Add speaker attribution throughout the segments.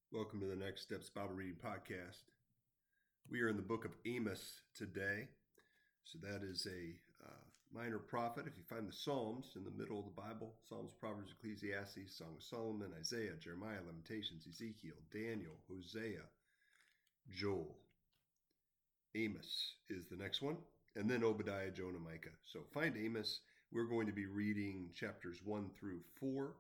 Speaker 1: Welcome to the Next Steps Bible Reading Podcast. We are in the book of Amos today. So that is a minor prophet. If you find the Psalms in the middle of the Bible, Psalms, Proverbs, Ecclesiastes, Song of Solomon, Isaiah, Jeremiah, Lamentations, Ezekiel, Daniel, Hosea, Joel. Amos is the next one. And then Obadiah, Jonah, Micah. So find Amos. We're going to be reading chapters 1 through 4.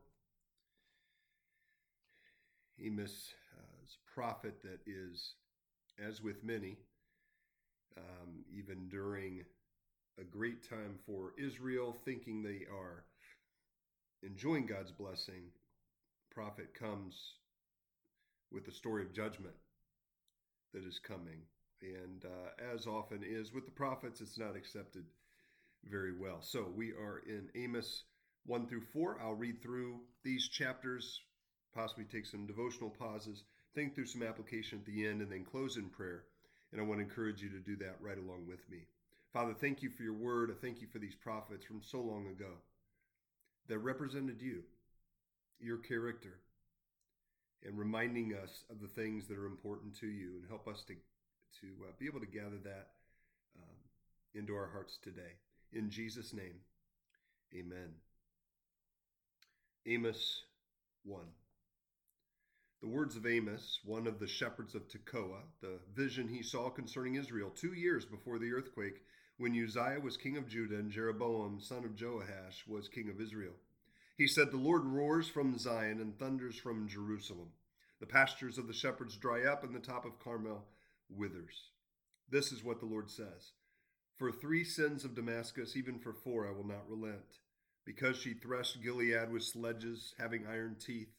Speaker 1: Amos is a prophet that is, as with many, even during a great time for Israel, thinking they are enjoying God's blessing, prophet comes with a story of judgment that is coming. And as often is with the prophets, it's not accepted very well. So we are in Amos 1 through 4. I'll read through these chapters, possibly take some devotional pauses, think through some application at the end, and then close in prayer. And I want to encourage you to do that right along with me. Father, thank you for your word. I thank you for these prophets from so long ago that represented you, your character, and reminding us of the things that are important to you, and help us to be able to gather that into our hearts today. In Jesus' name, amen. Amos 1. The words of Amos, one of the shepherds of Tekoa, the vision he saw concerning Israel 2 years before the earthquake, when Uzziah was king of Judah and Jeroboam, son of Joash, was king of Israel. He said, "The Lord roars from Zion and thunders from Jerusalem. The pastures of the shepherds dry up, and the top of Carmel withers." This is what the Lord says: "For 3 sins of Damascus, even for 4, I will not relent. Because she threshed Gilead with sledges, having iron teeth,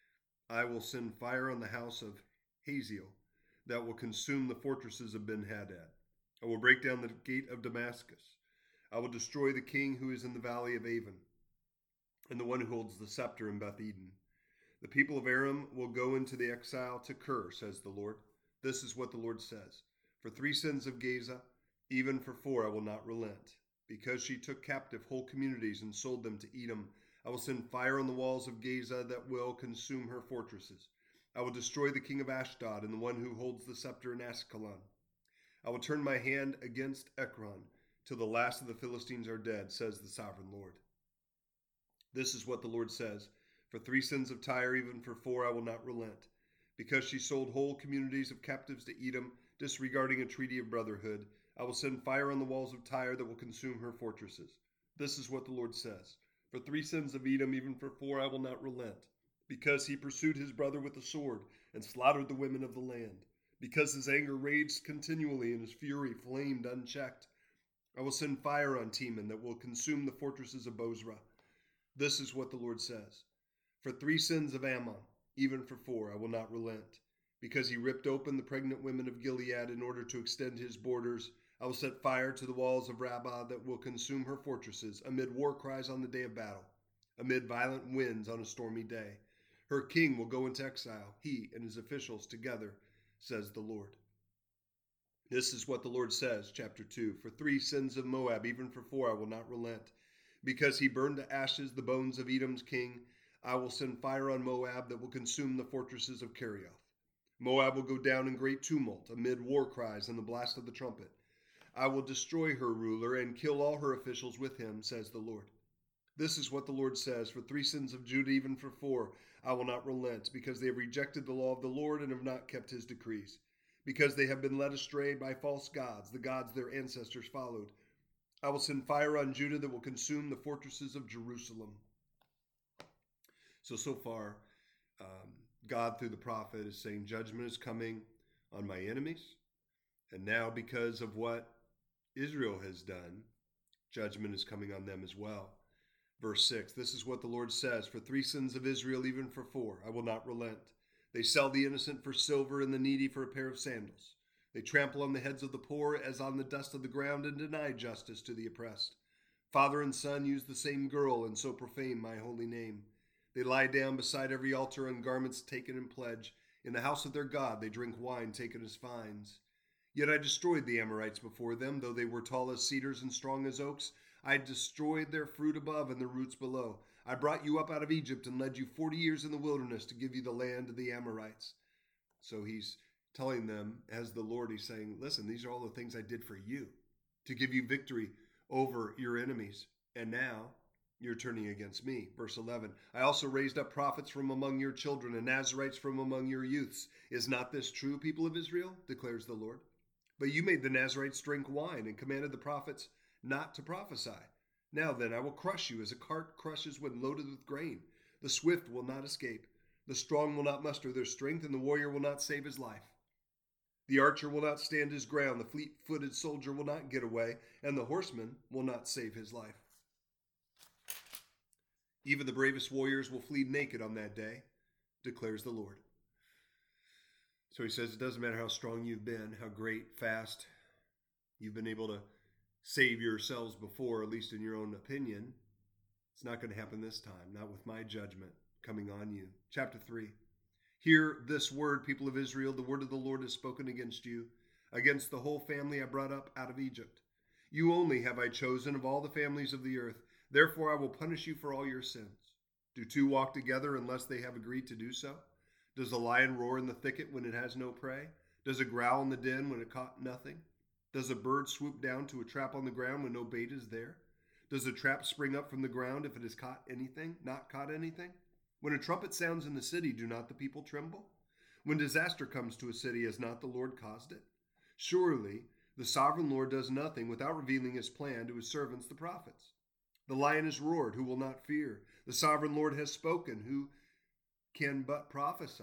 Speaker 1: I will send fire on the house of Hazael that will consume the fortresses of Ben-Hadad. I will break down the gate of Damascus. I will destroy the king who is in the valley of Avon, and the one who holds the scepter in Beth-Eden. The people of Aram will go into the exile to Kir, says the Lord. This is what the Lord says: For 3 sins of Gaza, even for 4, I will not relent. Because she took captive whole communities and sold them to Edom, I will send fire on the walls of Gaza that will consume her fortresses. I will destroy the king of Ashdod and the one who holds the scepter in Ascalon. I will turn my hand against Ekron till the last of the Philistines are dead, says the sovereign Lord. This is what the Lord says: For 3 sins of Tyre, even for 4, I will not relent. Because she sold whole communities of captives to Edom, disregarding a treaty of brotherhood, I will send fire on the walls of Tyre that will consume her fortresses. This is what the Lord says: For 3 sins of Edom, even for 4, I will not relent. Because he pursued his brother with the sword and slaughtered the women of the land. Because his anger raged continually and his fury flamed unchecked, I will send fire on Teman that will consume the fortresses of Bozrah. This is what the Lord says: For 3 sins of Ammon, even for 4, I will not relent. Because he ripped open the pregnant women of Gilead in order to extend his borders, I will set fire to the walls of Rabbah that will consume her fortresses, amid war cries on the day of battle, amid violent winds on a stormy day. Her king will go into exile, he and his officials together, says the Lord. This is what the Lord says, chapter 2. For 3 sins of Moab, even for 4, I will not relent. Because he burned to ashes the bones of Edom's king, I will send fire on Moab that will consume the fortresses of Kerioth. Moab will go down in great tumult, amid war cries and the blast of the trumpet. I will destroy her ruler and kill all her officials with him, says the Lord. This is what the Lord says: For 3 sins of Judah, even for 4, I will not relent, because they have rejected the law of the Lord and have not kept his decrees. Because they have been led astray by false gods, the gods their ancestors followed. I will send fire on Judah that will consume the fortresses of Jerusalem. So far, God through the prophet is saying judgment is coming on my enemies. And now, because of what Israel has done, judgment is coming on them as well. Verse 6, this is what the Lord says: For 3 sins of Israel, even for 4, I will not relent. They sell the innocent for silver and the needy for a pair of sandals. They trample on the heads of the poor as on the dust of the ground and deny justice to the oppressed. Father and son use the same girl and so profane my holy name. They lie down beside every altar on garments taken in pledge. In the house of their God they drink wine taken as fines. Yet I destroyed the Amorites before them, though they were tall as cedars and strong as oaks. I destroyed their fruit above and their roots below. I brought you up out of Egypt and led you 40 years in the wilderness to give you the land of the Amorites. So he's telling them, as the Lord, he's saying, listen, these are all the things I did for you to give you victory over your enemies. And now you're turning against me. Verse 11, I also raised up prophets from among your children and Nazarites from among your youths. Is not this true, people of Israel? Declares the Lord. But you made the Nazarites drink wine and commanded the prophets not to prophesy. Now then, I will crush you as a cart crushes when loaded with grain. The swift will not escape. The strong will not muster their strength, and the warrior will not save his life. The archer will not stand his ground. The fleet-footed soldier will not get away, and the horseman will not save his life. Even the bravest warriors will flee naked on that day, declares the Lord. So he says it doesn't matter how strong you've been, how great, fast you've been able to save yourselves before, at least in your own opinion. It's not going to happen this time, not with my judgment coming on you. Chapter 3. Hear this word, people of Israel. The word of the Lord is spoken against you, against the whole family I brought up out of Egypt. You only have I chosen of all the families of the earth. Therefore I will punish you for all your sins. Do two walk together unless they have agreed to do so? Does a lion roar in the thicket when it has no prey? Does it growl in the den when it caught nothing? Does a bird swoop down to a trap on the ground when no bait is there? Does a trap spring up from the ground if it has caught anything, not caught anything? When a trumpet sounds in the city, do not the people tremble? When disaster comes to a city, has not the Lord caused it? Surely the sovereign Lord does nothing without revealing his plan to his servants, the prophets. The lion has roared, who will not fear? The sovereign Lord has spoken, who can but prophesy?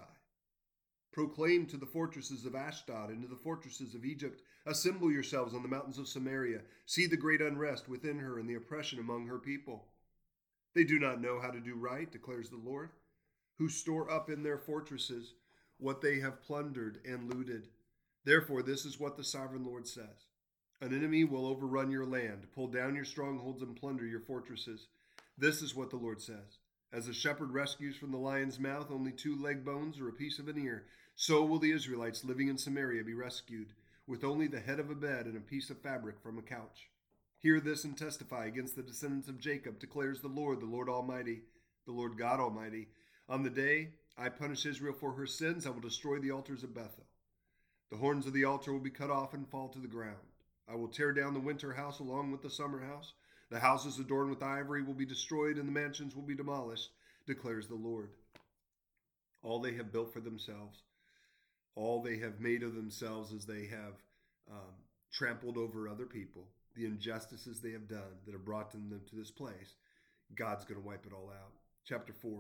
Speaker 1: Proclaim to the fortresses of Ashdod and to the fortresses of Egypt, assemble yourselves on the mountains of Samaria. See the great unrest within her and the oppression among her people. They do not know how to do right, declares the Lord, who store up in their fortresses what they have plundered and looted. Therefore, this is what the sovereign Lord says. An enemy will overrun your land, pull down your strongholds, and plunder your fortresses. This is what the Lord says. As a shepherd rescues from the lion's mouth only 2 leg bones or a piece of an ear, so will the Israelites living in Samaria be rescued, with only the head of a bed and a piece of fabric from a couch. Hear this and testify against the descendants of Jacob, declares the Lord Almighty, the Lord God Almighty. On the day I punish Israel for her sins, I will destroy the altars of Bethel. The horns of the altar will be cut off and fall to the ground. I will tear down the winter house along with the summer house. The houses adorned with ivory will be destroyed, and the mansions will be demolished, declares the Lord. All they have built for themselves, all they have made of themselves as they have trampled over other people, the injustices they have done that have brought them to this place, God's going to wipe it all out. Chapter 4.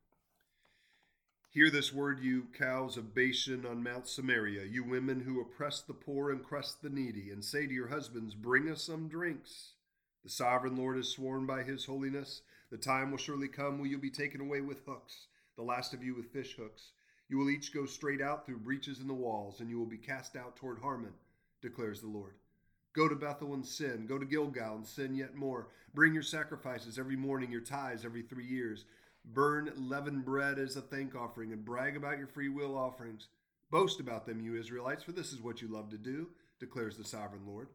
Speaker 1: Hear this word, you cows of Bashan on Mount Samaria, you women who oppress the poor and crush the needy, and say to your husbands, bring us some drinks. The sovereign Lord has sworn by his holiness, the time will surely come when you'll be taken away with hooks, the last of you with fish hooks. You will each go straight out through breaches in the walls, and you will be cast out toward Harmon, declares the Lord. Go to Bethel and sin. Go to Gilgal and sin yet more. Bring your sacrifices every morning, your tithes every 3 years. Burn leavened bread as a thank offering, and brag about your free will offerings. Boast about them, you Israelites, for this is what you love to do, declares the sovereign Lord.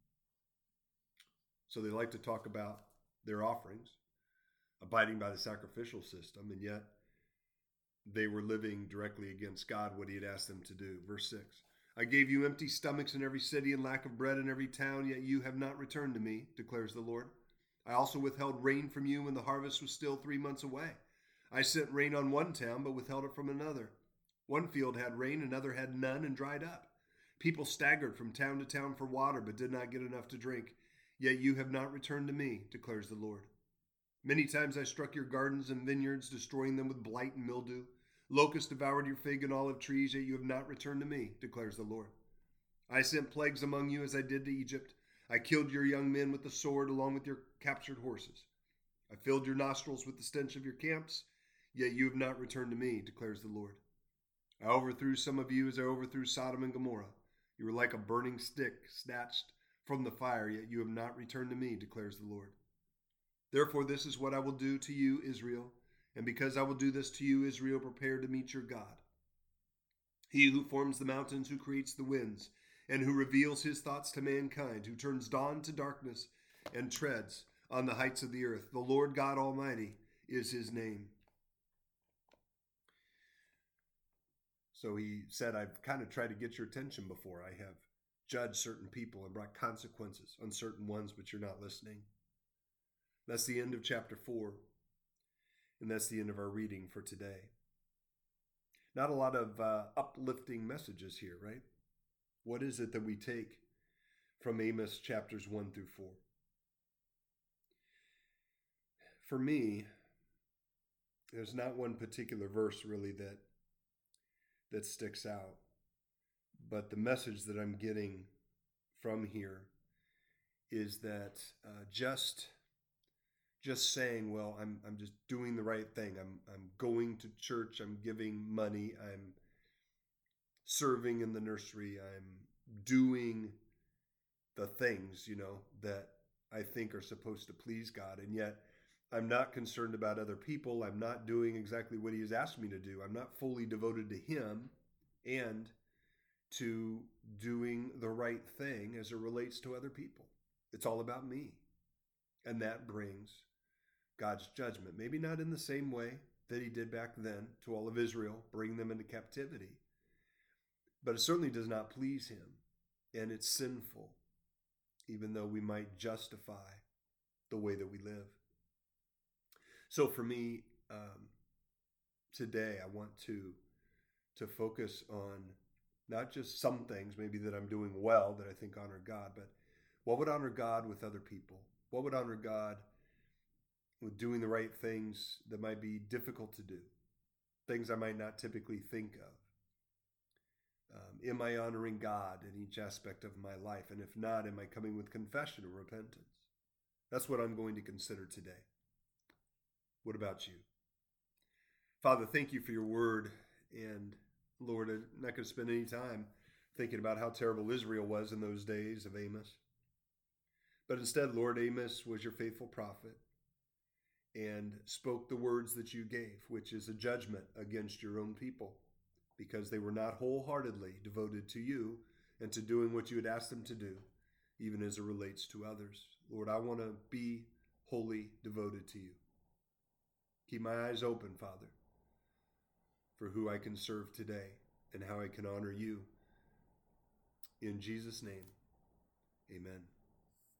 Speaker 1: So they like to talk about their offerings, abiding by the sacrificial system, and yet they were living directly against God, what he had asked them to do. Verse 6. I gave you empty stomachs in every city and lack of bread in every town, yet you have not returned to me, declares the Lord. I also withheld rain from you when the harvest was still 3 months away. I sent rain on one town, but withheld it from another. One field had rain, another had none, and dried up. People staggered from town to town for water, but did not get enough to drink. Yet you have not returned to me, declares the Lord. Many times I struck your gardens and vineyards, destroying them with blight and mildew. Locusts devoured your fig and olive trees, yet you have not returned to me, declares the Lord. I sent plagues among you as I did to Egypt. I killed your young men with the sword along with your captured horses. I filled your nostrils with the stench of your camps, yet you have not returned to me, declares the Lord. I overthrew some of you as I overthrew Sodom and Gomorrah. You were like a burning stick snatched from the fire, yet you have not returned to me, declares the Lord. Therefore, this is what I will do to you, Israel. And because I will do this to you, Israel, prepare to meet your God. He who forms the mountains, who creates the winds, and who reveals his thoughts to mankind, who turns dawn to darkness and treads on the heights of the earth. The Lord God Almighty is his name. So he said, I've kind of tried to get your attention before. I have judged certain people and brought consequences on certain ones, but you're not listening. That's the end of chapter 4. And that's the end of our reading for today. Not a lot of uplifting messages here, right? What is it that we take from Amos chapters 1 through 4? For me, there's not one particular verse really that sticks out. But the message that I'm getting from here is that just saying, well, I'm just doing the right thing. I'm going to church. I'm giving money. I'm serving in the nursery. I'm doing the things, that I think are supposed to please God. And yet I'm not concerned about other people. I'm not doing exactly what he has asked me to do. I'm not fully devoted to him and to doing the right thing as it relates to other people. It's all about me. And that brings God's judgment. Maybe not in the same way that he did back then to all of Israel, bring them into captivity. But it certainly does not please him. And it's sinful, even though we might justify the way that we live. So for me, today I want to focus on not just some things maybe that I'm doing well that I think honor God, but what would honor God with other people? What would honor God with doing the right things that might be difficult to do? Things I might not typically think of. Am I honoring God in each aspect of my life? And if not, am I coming with confession or repentance? That's what I'm going to consider today. What about you? Father, thank you for your word. And Lord, I'm not going to spend any time thinking about how terrible Israel was in those days of Amos. But instead, Lord, Amos was your faithful prophet and spoke the words that you gave, which is a judgment against your own people because they were not wholeheartedly devoted to you and to doing what you had asked them to do, even as it relates to others. Lord, I want to be wholly devoted to you. Keep my eyes open, Father, for who I can serve today and how I can honor you. In Jesus' name, amen.